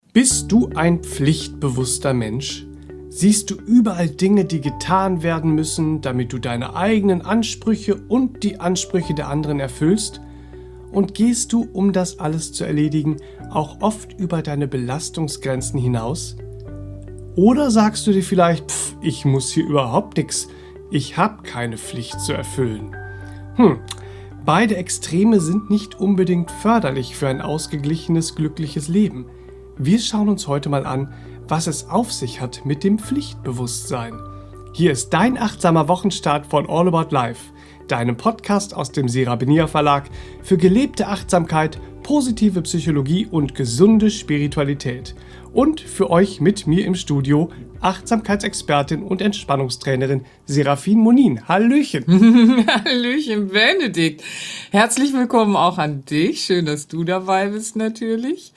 Bist du ein pflichtbewusster Mensch? Siehst du überall Dinge, die getan werden müssen, damit du deine eigenen Ansprüche und die Ansprüche der anderen erfüllst? Und gehst du, um das alles zu erledigen, auch oft über deine Belastungsgrenzen hinaus? Oder sagst du dir vielleicht, ich muss hier überhaupt nichts, ich habe keine Pflicht zu erfüllen? Beide Extreme sind nicht unbedingt förderlich für ein ausgeglichenes, glückliches Leben. Wir schauen uns heute mal an, was es auf sich hat mit dem Pflichtbewusstsein. Hier ist dein achtsamer Wochenstart von All About Life, deinem Podcast aus dem Serabenia Verlag für gelebte Achtsamkeit, positive Psychologie und gesunde Spiritualität. Und für euch mit mir im Studio Achtsamkeitsexpertin und Entspannungstrainerin Serafin Monin. Hallöchen! Hallöchen, Benedikt. Herzlich willkommen auch an dich. Schön, dass du dabei bist natürlich.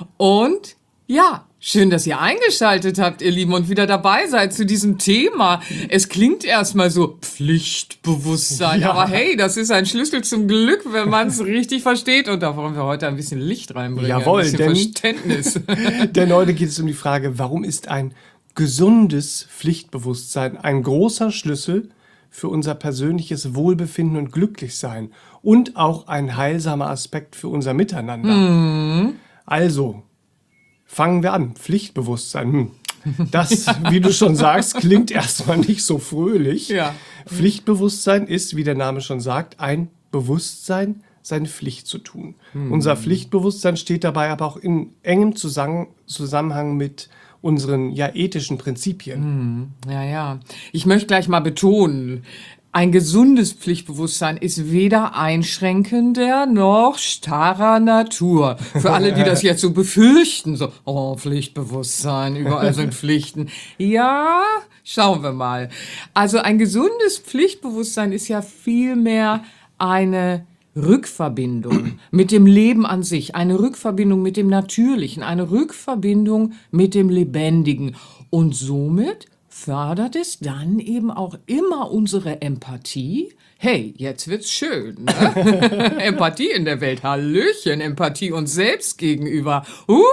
Und ja, schön, dass ihr eingeschaltet habt, ihr Lieben, und wieder dabei seid zu diesem Thema. Es klingt erstmal so Pflichtbewusstsein, ja. Aber hey, das ist ein Schlüssel zum Glück, wenn man es richtig versteht. Und da wollen wir heute ein bisschen Licht reinbringen, Jawohl, ein bisschen Verständnis. Denn heute geht es um die Frage, warum ist ein gesundes Pflichtbewusstsein ein großer Schlüssel für unser persönliches Wohlbefinden und Glücklichsein und auch ein heilsamer Aspekt für unser Miteinander. Also, fangen wir an. Pflichtbewusstsein. Das, wie du schon sagst, klingt erstmal nicht so fröhlich. Ja. Pflichtbewusstsein ist, wie der Name schon sagt, ein Bewusstsein, seine Pflicht zu tun. Unser Pflichtbewusstsein steht dabei aber auch in engem Zusammenhang mit unseren ethischen Prinzipien. Ja. Ich möchte gleich mal betonen, ein gesundes Pflichtbewusstsein ist weder einschränkender noch starrer Natur. Für alle, die das jetzt so befürchten, so, Pflichtbewusstsein, überall sind Pflichten. Ja, schauen wir mal. Also ein gesundes Pflichtbewusstsein ist ja vielmehr eine Rückverbindung mit dem Leben an sich, eine Rückverbindung mit dem Natürlichen, eine Rückverbindung mit dem Lebendigen. Und somit fördert es dann eben auch immer unsere Empathie. Hey, jetzt wird's schön, ne? Empathie in der Welt, Hallöchen, Empathie uns selbst gegenüber.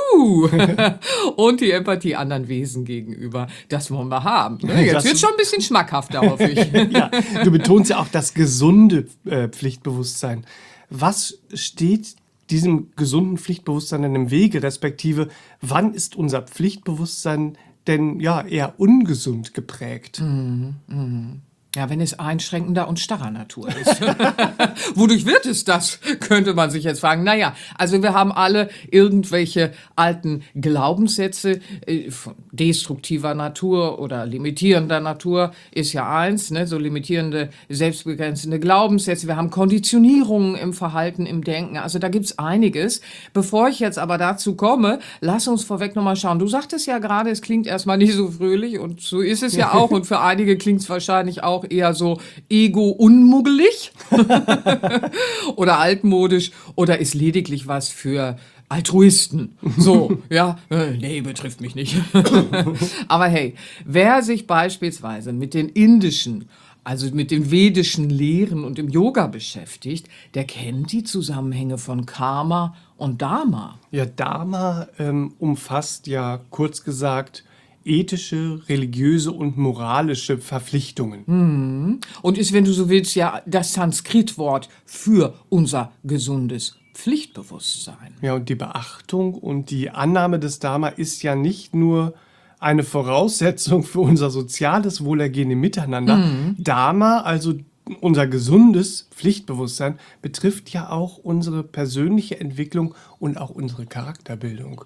Und die Empathie anderen Wesen gegenüber. Das wollen wir haben. Ne? Jetzt wird's schon ein bisschen schmackhafter, hoffe ich. Ja, du betonst ja auch das gesunde Pflichtbewusstsein. Was steht diesem gesunden Pflichtbewusstsein denn im Wege, respektive wann ist unser Pflichtbewusstsein denn eher ungesund geprägt? Ja, wenn es einschränkender und starrer Natur ist. Wodurch wird es das, könnte man sich jetzt fragen. Naja, also wir haben alle irgendwelche alten Glaubenssätze von destruktiver Natur oder limitierender Natur ist ja eins, ne? So limitierende, selbstbegrenzende Glaubenssätze. Wir haben Konditionierungen im Verhalten, im Denken. Also da gibt's einiges. Bevor ich jetzt aber dazu komme, lass uns vorweg nochmal schauen. Du sagtest ja gerade, es klingt erstmal nicht so fröhlich und so ist es ja auch. Und für einige klingt's wahrscheinlich auch eher so ego-unmuggelig oder altmodisch oder ist lediglich was für Altruisten. So, nee, betrifft mich nicht. Aber hey, wer sich beispielsweise mit den indischen, also mit den vedischen Lehren und dem Yoga beschäftigt, der kennt die Zusammenhänge von Karma und Dharma. Ja, Dharma umfasst ja kurz gesagt ethische, religiöse und moralische Verpflichtungen. Und ist, wenn du so willst, ja das Sanskritwort für unser gesundes Pflichtbewusstsein. Ja, und die Beachtung und die Annahme des Dharma ist ja nicht nur eine Voraussetzung für unser soziales Wohlergehen im Miteinander. Dharma, also unser gesundes Pflichtbewusstsein, betrifft ja auch unsere persönliche Entwicklung und auch unsere Charakterbildung.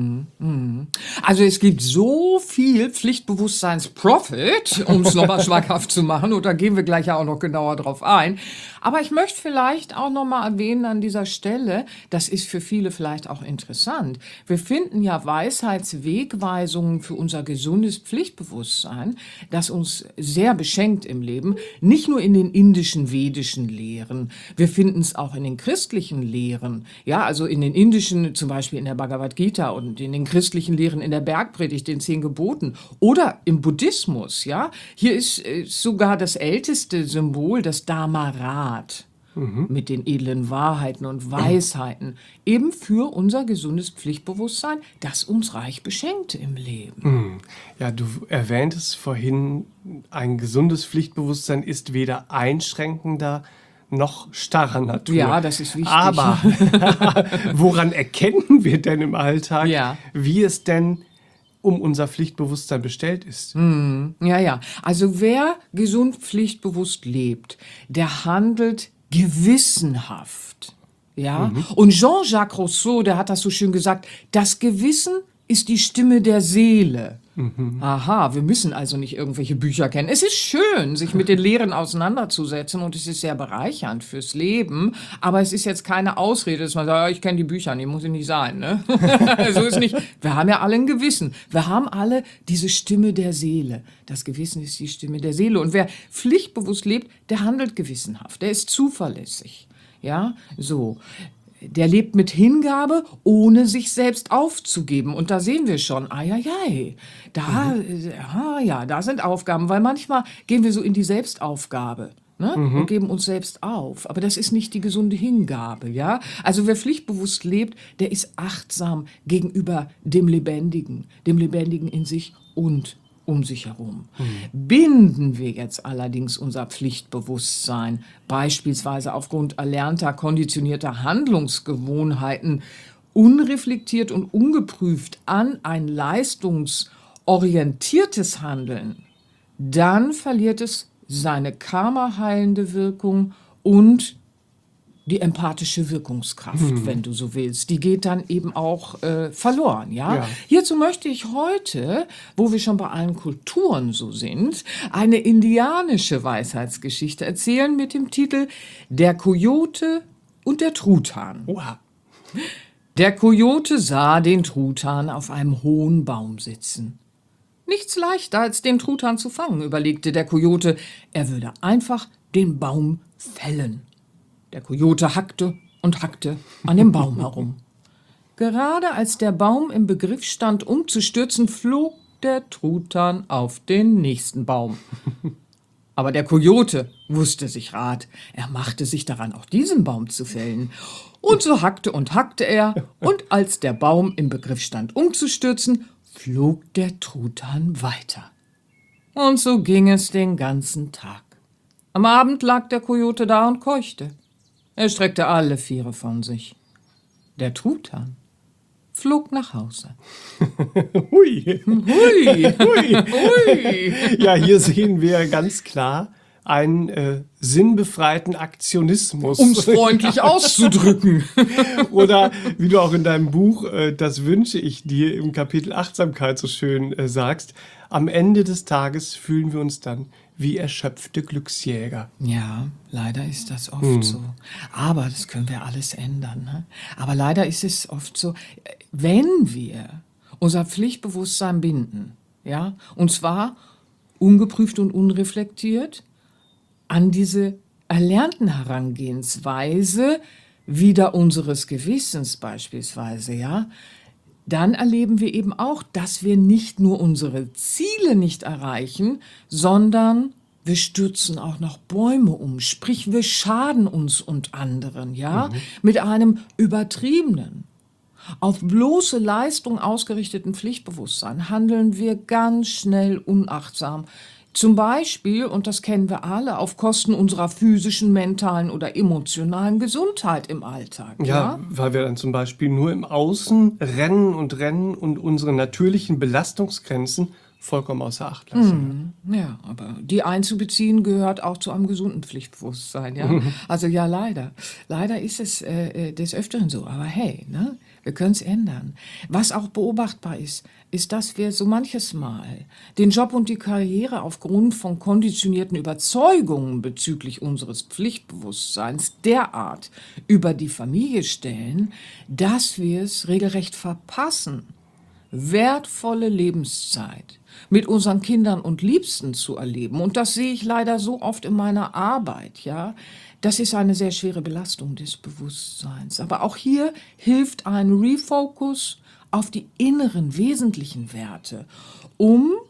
Also es gibt so viel Pflichtbewusstseins-Profit, um es nochmal schmackhaft zu machen, und da gehen wir gleich ja auch noch genauer drauf ein. Aber ich möchte vielleicht auch nochmal erwähnen an dieser Stelle, das ist für viele vielleicht auch interessant. Wir finden ja Weisheitswegweisungen für unser gesundes Pflichtbewusstsein, das uns sehr beschenkt im Leben, nicht nur in den indischen, vedischen Lehren. Wir finden es auch in den christlichen Lehren, ja, also in den indischen, zum Beispiel in der Bhagavad Gita und in den christlichen Lehren in der Bergpredigt, den 10 Geboten oder im Buddhismus, ja. Hier ist sogar das älteste Symbol, das Dharmarad. mit den edlen Wahrheiten und Weisheiten, eben für unser gesundes Pflichtbewusstsein, das uns reich beschenkt im Leben. Ja, du erwähntest vorhin, ein gesundes Pflichtbewusstsein ist weder einschränkender noch starrer Natur. Ja, das ist wichtig. Aber woran erkennen wir denn im Alltag, wie es denn um unser Pflichtbewusstsein bestellt ist? Ja. Also wer gesund pflichtbewusst lebt, der handelt gewissenhaft. Ja? Und Jean-Jacques Rousseau, der hat das so schön gesagt, das Gewissen ist die Stimme der Seele. Aha, wir müssen also nicht irgendwelche Bücher kennen. Es ist schön, sich mit den Lehren auseinanderzusetzen und es ist sehr bereichernd fürs Leben, aber es ist jetzt keine Ausrede, dass man sagt, ja, ich kenne die Bücher nicht, muss ich nicht sein. Ne? So ist nicht. Wir haben ja alle ein Gewissen. Wir haben alle diese Stimme der Seele. Das Gewissen ist die Stimme der Seele. Und wer pflichtbewusst lebt, der handelt gewissenhaft, der ist zuverlässig. Ja, so. Der lebt mit Hingabe, ohne sich selbst aufzugeben. Und da sehen wir schon, da sind Aufgaben, weil manchmal gehen wir so in die Selbstaufgabe, ne? Und geben uns selbst auf. Aber das ist nicht die gesunde Hingabe, ja? Also wer pflichtbewusst lebt, der ist achtsam gegenüber dem Lebendigen in sich und um sich herum. Binden wir jetzt allerdings unser Pflichtbewusstsein, beispielsweise aufgrund erlernter, konditionierter Handlungsgewohnheiten, unreflektiert und ungeprüft an ein leistungsorientiertes Handeln, dann verliert es seine karmaheilende Wirkung und die empathische Wirkungskraft, wenn du so willst. Die geht dann eben auch verloren. Ja? Hierzu möchte ich heute, wo wir schon bei allen Kulturen so sind, eine indianische Weisheitsgeschichte erzählen mit dem Titel Der Kojote und der Truthahn. Oha. Der Kojote sah den Truthahn auf einem hohen Baum sitzen. Nichts leichter als den Truthahn zu fangen, überlegte der Kojote. Er würde einfach den Baum fällen. Der Kojote hackte und hackte an dem Baum herum. Gerade als der Baum im Begriff stand, umzustürzen, flog der Truthahn auf den nächsten Baum. Aber der Kojote wusste sich Rat. Er machte sich daran, auch diesen Baum zu fällen. Und so hackte und hackte er, und als der Baum im Begriff stand, umzustürzen, flog der Truthahn weiter. Und so ging es den ganzen Tag. Am Abend lag der Kojote da und keuchte. Er streckte alle Viere von sich. Der Truthahn flog nach Hause. Hui. Hui, Hui. hui. Ja, hier sehen wir ganz klar einen sinnbefreiten Aktionismus. Um es freundlich auszudrücken. Oder wie du auch in deinem Buch, das wünsche ich dir, im Kapitel Achtsamkeit so schön sagst, am Ende des Tages fühlen wir uns dann wie erschöpfte Glücksjäger. Ja, leider ist das oft so. Aber das können wir alles ändern. Ne? Aber leider ist es oft so, wenn wir unser Pflichtbewusstsein binden, ja, und zwar ungeprüft und unreflektiert, an diese erlernten Herangehensweise wieder unseres Gewissens beispielsweise, ja, dann erleben wir eben auch, dass wir nicht nur unsere Ziele nicht erreichen, sondern wir stürzen auch noch Bäume um, sprich wir schaden uns und anderen, ja, mit einem übertriebenen, auf bloße Leistung ausgerichteten Pflichtbewusstsein handeln wir ganz schnell unachtsam. Zum Beispiel, und das kennen wir alle, auf Kosten unserer physischen, mentalen oder emotionalen Gesundheit im Alltag. Ja, weil wir dann zum Beispiel nur im Außen rennen und unsere natürlichen Belastungsgrenzen vollkommen außer Acht lassen. Ja, aber die einzubeziehen gehört auch zu einem gesunden Pflichtbewusstsein. Ja? Also ja, leider. Leider ist es des Öfteren so. Aber hey, ne? Wir können es ändern. Was auch beobachtbar ist, dass wir so manches Mal den Job und die Karriere aufgrund von konditionierten Überzeugungen bezüglich unseres Pflichtbewusstseins derart über die Familie stellen, dass wir es regelrecht verpassen, wertvolle Lebenszeit mit unseren Kindern und Liebsten zu erleben. Und das sehe ich leider so oft in meiner Arbeit, ja. Das ist eine sehr schwere Belastung des Bewusstseins. Aber auch hier hilft ein Refocus auf die inneren, wesentlichen Werte, um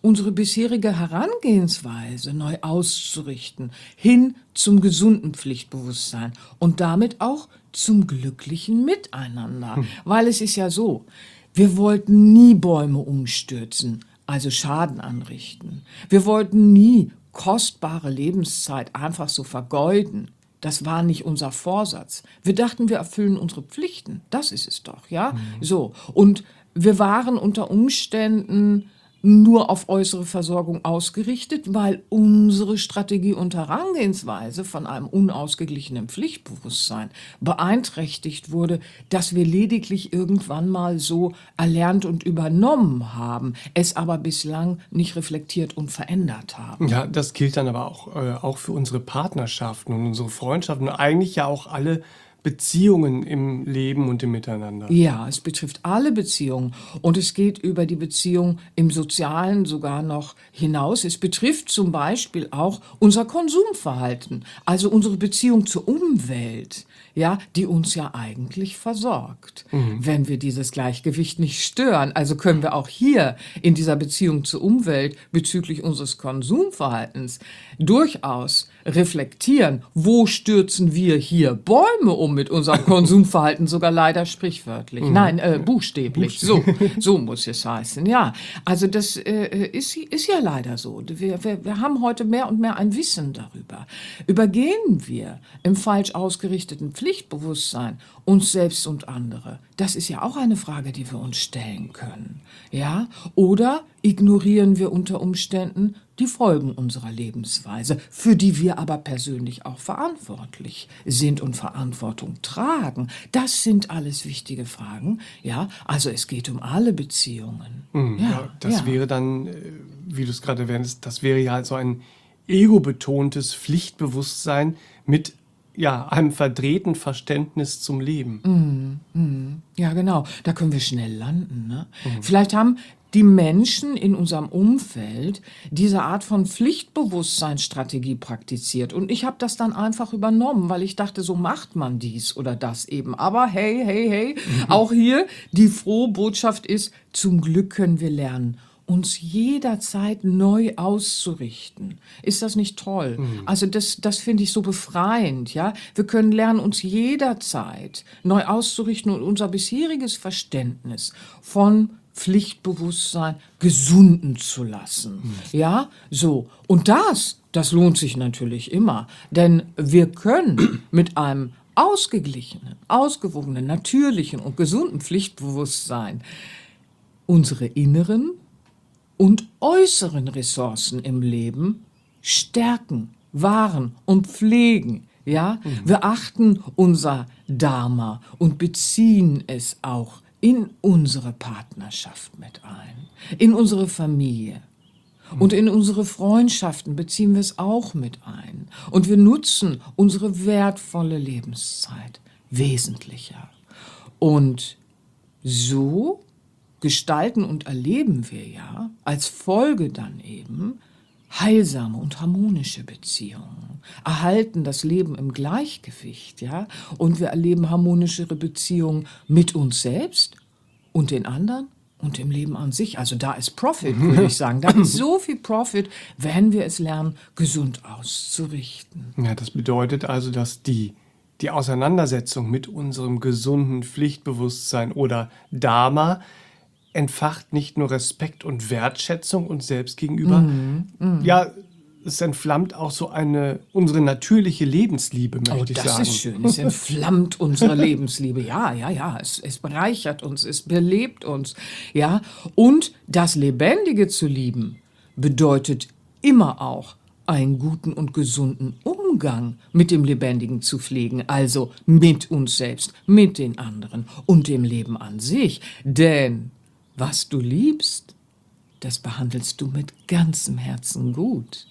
unsere bisherige Herangehensweise neu auszurichten, hin zum gesunden Pflichtbewusstsein und damit auch zum glücklichen Miteinander. Weil es ist ja so, wir wollten nie Bäume umstürzen, also Schaden anrichten. Wir wollten nie kostbare Lebenszeit einfach so vergeuden. Das war nicht unser Vorsatz. Wir dachten, wir erfüllen unsere Pflichten. Das ist es doch, ja? So. Und wir waren unter Umständen nur auf äußere Versorgung ausgerichtet, weil unsere Strategie und Herangehensweise von einem unausgeglichenen Pflichtbewusstsein beeinträchtigt wurde, dass wir lediglich irgendwann mal so erlernt und übernommen haben, es aber bislang nicht reflektiert und verändert haben. Ja, das gilt dann aber auch für unsere Partnerschaften und unsere Freundschaften und eigentlich ja auch alle Beziehungen im Leben und im Miteinander. Ja, es betrifft alle Beziehungen und es geht über die Beziehung im Sozialen sogar noch hinaus. Es betrifft zum Beispiel auch unser Konsumverhalten, also unsere Beziehung zur Umwelt, ja, die uns ja eigentlich versorgt. Wenn wir dieses Gleichgewicht nicht stören, also können wir auch hier in dieser Beziehung zur Umwelt bezüglich unseres Konsumverhaltens durchaus reflektieren, wo stürzen wir hier Bäume um mit unserem Konsumverhalten, sogar leider sprichwörtlich. Nein, buchstäblich. So muss es heißen, ja. Also das ist ja leider so. Wir haben heute mehr und mehr ein Wissen darüber. Übergehen wir im falsch ausgerichteten Pflichtbewusstsein uns selbst und andere? Das ist ja auch eine Frage, die wir uns stellen können. Ja? Oder ignorieren wir unter Umständen die Folgen unserer Lebensweise, für die wir aber persönlich auch verantwortlich sind und Verantwortung tragen? Das sind alles wichtige Fragen. Ja? Also es geht um alle Beziehungen. Ja, das wäre dann, wie du es gerade erwähntest, das wäre ja so ein ego-betontes Pflichtbewusstsein mit einem verdrehten Verständnis zum Leben. Ja, genau. Da können wir schnell landen. Ne? Vielleicht haben die Menschen in unserem Umfeld diese Art von Pflichtbewusstseinsstrategie praktiziert. Und ich habe das dann einfach übernommen, weil ich dachte, so macht man dies oder das eben. Aber hey, auch hier die frohe Botschaft ist, zum Glück können wir lernen, uns jederzeit neu auszurichten. Ist das nicht toll? Also das finde ich so befreiend, ja. Wir können lernen, uns jederzeit neu auszurichten und unser bisheriges Verständnis von Pflichtbewusstsein gesunden zu lassen. Ja, so. Und das lohnt sich natürlich immer, denn wir können mit einem ausgeglichenen, ausgewogenen, natürlichen und gesunden Pflichtbewusstsein unsere inneren und äußeren Ressourcen im Leben stärken, wahren und pflegen. Ja? Wir achten unser Dharma und beziehen es auch in unsere Partnerschaft mit ein, in unsere Familie. Und in unsere Freundschaften beziehen wir es auch mit ein. Und wir nutzen unsere wertvolle Lebenszeit wesentlicher. Und so gestalten und erleben wir ja als Folge dann eben heilsame und harmonische Beziehungen, erhalten das Leben im Gleichgewicht, ja, und wir erleben harmonischere Beziehungen mit uns selbst und den anderen und im Leben an sich. Also da ist Profit, würde ich sagen. Da ist so viel Profit, wenn wir es lernen, gesund auszurichten. Ja, das bedeutet also, dass die Auseinandersetzung mit unserem gesunden Pflichtbewusstsein oder Dharma entfacht nicht nur Respekt und Wertschätzung uns selbst gegenüber, ja, es entflammt auch so unsere natürliche Lebensliebe, möchte ich sagen. Das ist schön, es entflammt unsere Lebensliebe, ja, es bereichert uns, es belebt uns, ja, und das Lebendige zu lieben bedeutet immer auch, einen guten und gesunden Umgang mit dem Lebendigen zu pflegen, also mit uns selbst, mit den anderen und dem Leben an sich, denn was du liebst, das behandelst du mit ganzem Herzen gut.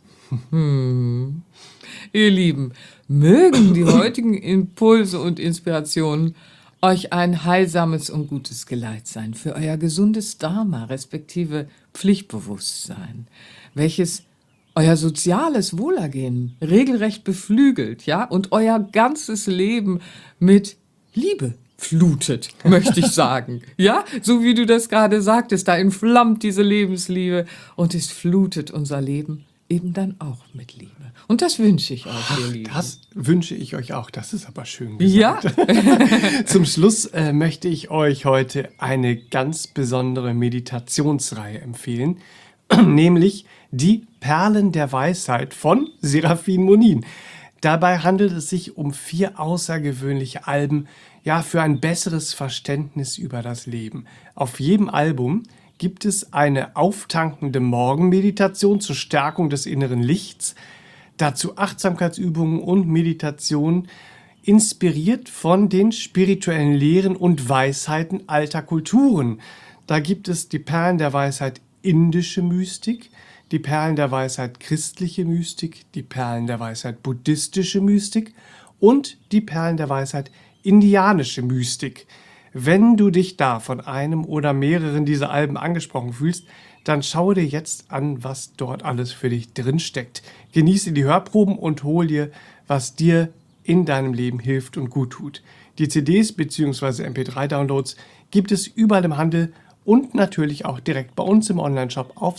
Ihr Lieben, mögen die heutigen Impulse und Inspirationen euch ein heilsames und gutes Geleit sein für euer gesundes Dharma, respektive Pflichtbewusstsein, welches euer soziales Wohlergehen regelrecht beflügelt, ja, und euer ganzes Leben mit Liebe flutet, möchte ich sagen. Ja, so wie du das gerade sagtest, da entflammt diese Lebensliebe und es flutet unser Leben eben dann auch mit Liebe. Und das wünsche ich euch, ihr Lieben. Das wünsche ich euch auch. Das ist aber schön gesagt. Ja? Zum Schluss möchte ich euch heute eine ganz besondere Meditationsreihe empfehlen, nämlich die Perlen der Weisheit von Serafin Monin. Dabei handelt es sich um 4 außergewöhnliche Alben, ja, für ein besseres Verständnis über das Leben. Auf jedem Album gibt es eine auftankende Morgenmeditation zur Stärkung des inneren Lichts, dazu Achtsamkeitsübungen und Meditation, inspiriert von den spirituellen Lehren und Weisheiten alter Kulturen. Da gibt es die Perlen der Weisheit indische Mystik, die Perlen der Weisheit christliche Mystik, die Perlen der Weisheit buddhistische Mystik und die Perlen der Weisheit indianische Mystik. Wenn du dich da von einem oder mehreren dieser Alben angesprochen fühlst, dann schau dir jetzt an, was dort alles für dich drinsteckt. Genieße die Hörproben und hol dir, was dir in deinem Leben hilft und gut tut. Die CDs bzw. MP3-Downloads gibt es überall im Handel und natürlich auch direkt bei uns im Onlineshop auf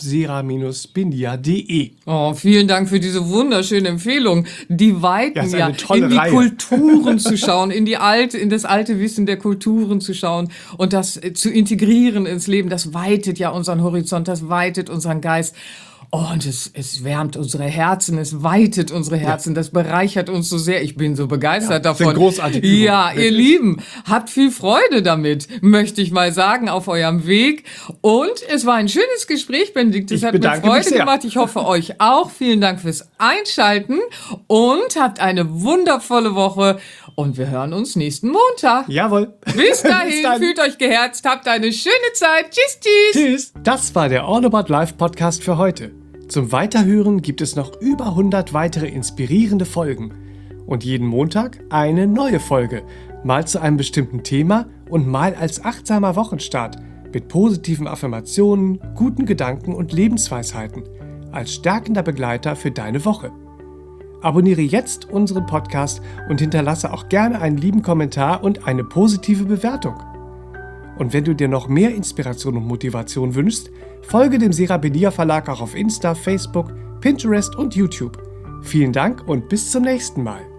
sera-spindia.de. Oh, vielen Dank für diese wunderschöne Empfehlung. Die weiten Ja, in die Reihe. Kulturen zu schauen, in das alte Wissen der Kulturen zu schauen und das zu integrieren ins Leben. Das weitet ja unseren Horizont, das weitet unseren Geist. Oh, und es wärmt unsere Herzen, es weitet unsere Herzen, das bereichert uns so sehr. Ich bin so begeistert davon. sind großartige Übungen, Ja, wirklich. ihr Lieben, habt viel Freude damit, möchte ich mal sagen, auf eurem Weg. Und es war ein schönes Gespräch, Benedikt. Es Ich hat mir bedanke mich Freude sehr. gemacht. Ich hoffe, euch auch. Vielen Dank fürs Einschalten und habt eine wundervolle Woche. Und wir hören uns nächsten Montag. Jawohl. Bis dahin, dann. fühlt euch geherzt, habt eine schöne Zeit. Tschüss, tschüss. Tschüss. Das war der All About Life Podcast für heute. Zum Weiterhören gibt es noch über 100 weitere inspirierende Folgen. Und jeden Montag eine neue Folge. Mal zu einem bestimmten Thema und mal als achtsamer Wochenstart. Mit positiven Affirmationen, guten Gedanken und Lebensweisheiten. Als stärkender Begleiter für deine Woche. Abonniere jetzt unseren Podcast und hinterlasse auch gerne einen lieben Kommentar und eine positive Bewertung. Und wenn du dir noch mehr Inspiration und Motivation wünschst, folge dem Sera-Spindia Verlag auch auf Insta, Facebook, Pinterest und YouTube. Vielen Dank und bis zum nächsten Mal.